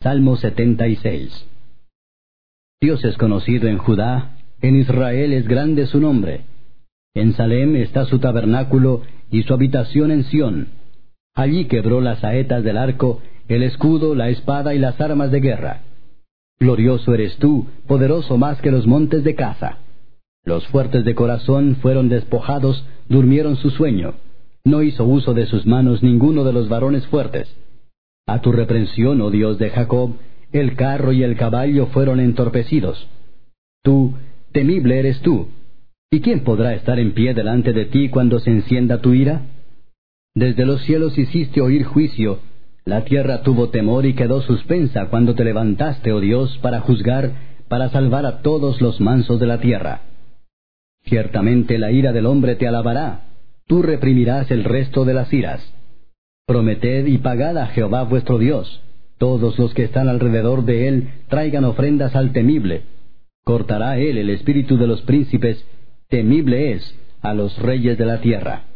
Salmo 76. Dios es conocido en Judá, en Israel es grande su nombre. En Salem está su tabernáculo y su habitación en Sión. Allí quebró las saetas del arco, el escudo, la espada y las armas de guerra. Glorioso eres tú, poderoso más que los montes de Caza. Los fuertes de corazón fueron despojados, durmieron su sueño. No hizo uso de sus manos ninguno de los varones fuertes. A tu reprensión, oh Dios de Jacob, el carro y el caballo fueron entorpecidos. Tú, temible eres tú. ¿Y quién podrá estar en pie delante de ti cuando se encienda tu ira? Desde los cielos hiciste oír juicio. La tierra tuvo temor y quedó suspensa cuando te levantaste, oh Dios, para juzgar, para salvar a todos los mansos de la tierra. Ciertamente la ira del hombre te alabará. Tú reprimirás el resto de las iras. Prometed y pagad a Jehová vuestro Dios. Todos los que están alrededor de él traigan ofrendas al temible. Cortará él el espíritu de los príncipes. Temible es a los reyes de la tierra.